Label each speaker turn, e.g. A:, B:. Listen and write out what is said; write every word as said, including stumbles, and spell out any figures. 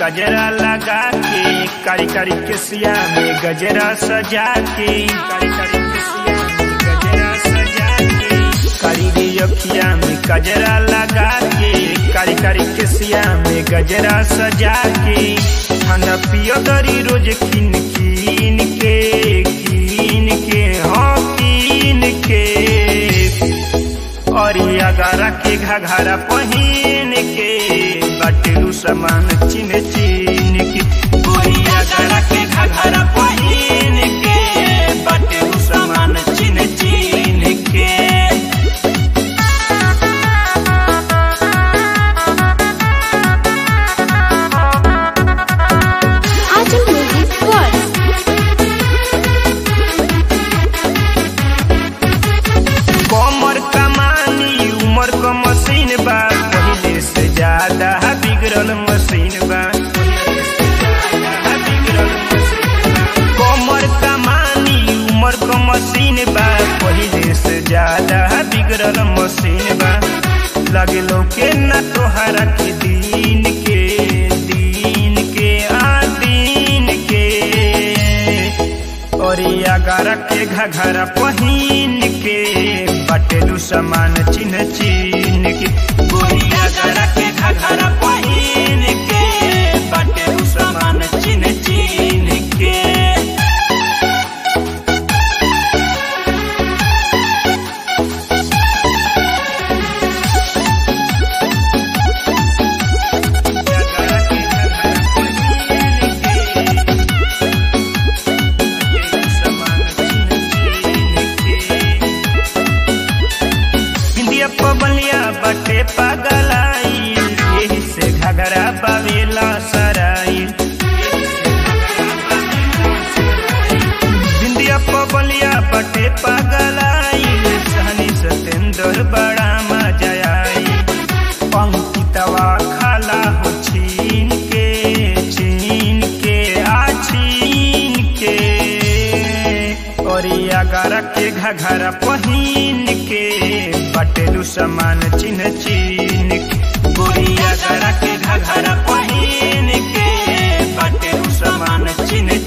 A: कजरा लगा के, कारी कारी केसिया में गजरा सजा के, कारी कारी केसिया में गजरा सजा के, कारी रे अखिया में कजरा लगा के, कारी कारी केसिया में गजरा सजा के, खाना पियो दरी रोज किन किन के किन के हाँ किन के, और अगारा के घाघरा पहिन के, बाटेलू सामान चिन चिन के, गोरी अगारा के घाघरा पहिन के, बाटेलू सामान चिन चिन के। कमर कमानी उमर क मशीन बा, पहिले से ज्यादा बिगड़ल मशीन बा, कमर कमानी उमर क मशीन बा, पहिले से ज्यादा बिगड़ल मशीन बा, लगे के न तोहरा के दिन के दिन के आ दिन के, और अगारा के घाघरा पहिन के, बाटेलू सामान चिन चिन के, गोरी अगारा के घाघरा पहिन के, बाटेलू सामान चिन चिन के। बलिया बटे पगलाई, यही से घगरा बवेला सराई, बिंदिया बलिया बटे पगलाई, सहनी सतेंद्र बड़ा मजा आई, पंकितवा खाला हो छीन के छीन के आ छीन के, और अगारा के घघरा पहिन के, बाटेलू सामान चिन चिन के, गोरी अगारा के घघरा पहिन के, बाटेलू सामान चिन